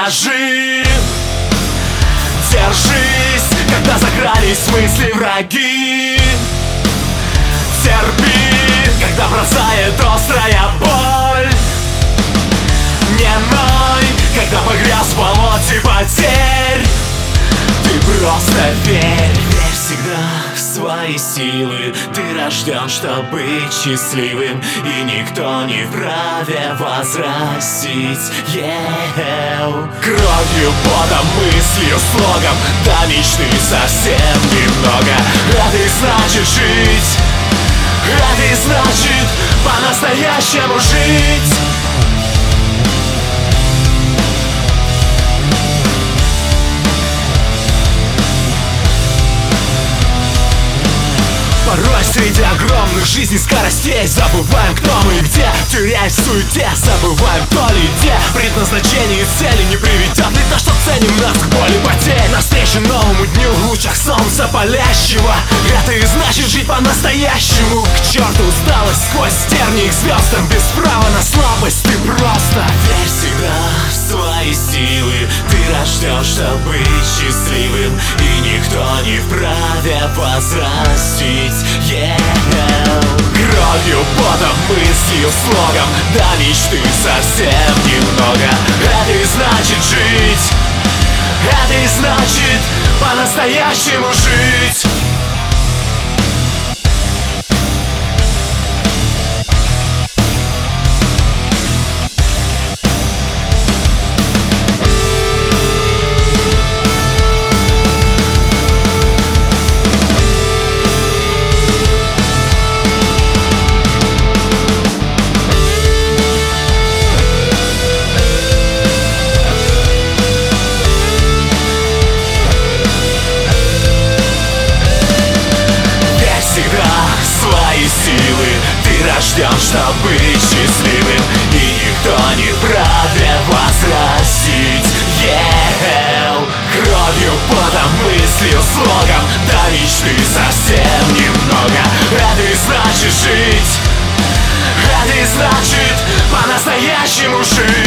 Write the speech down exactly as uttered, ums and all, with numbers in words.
скажи, держись, когда закрались мысли враги. Терпи, когда бросает острая боль. Не ной, когда погряз в болоте потерь. Ты просто верь, верь всегда в свои силы. Ты рожден, чтобы быть счастливым, и никто не вправе возрастить. yeah. Кровью, потом, мыслью, слогом до мечты совсем немного. Это и значит жить, это и значит по-настоящему жить. Порой среди огромных жизней скоростей забываем, кто мы и где, теряясь в суете, забываем, то ли где. Предназначение и цели не приведет ли то, что ценим нас к боли потерь. Навстречу новому дню в лучах солнца палящего. Это и значит жить по-настоящему. К черту усталость сквозь тернии к звездам. Без права на слабость, ты просто верь всегда в свои силы. Ты рожден, чтобы быть счастливым, и никто не вправе возрастить. yeah. Кровью, потом, мыслью, слогом до мечты совсем немного. Это и значит жить, это и значит по-настоящему жить. Рожден, чтобы быть счастливым, и никто не вправе возрастить. yeah. Кровью, потом, мыслью, слогом до мечты совсем немного. Это и значит жить, это и значит по-настоящему жить.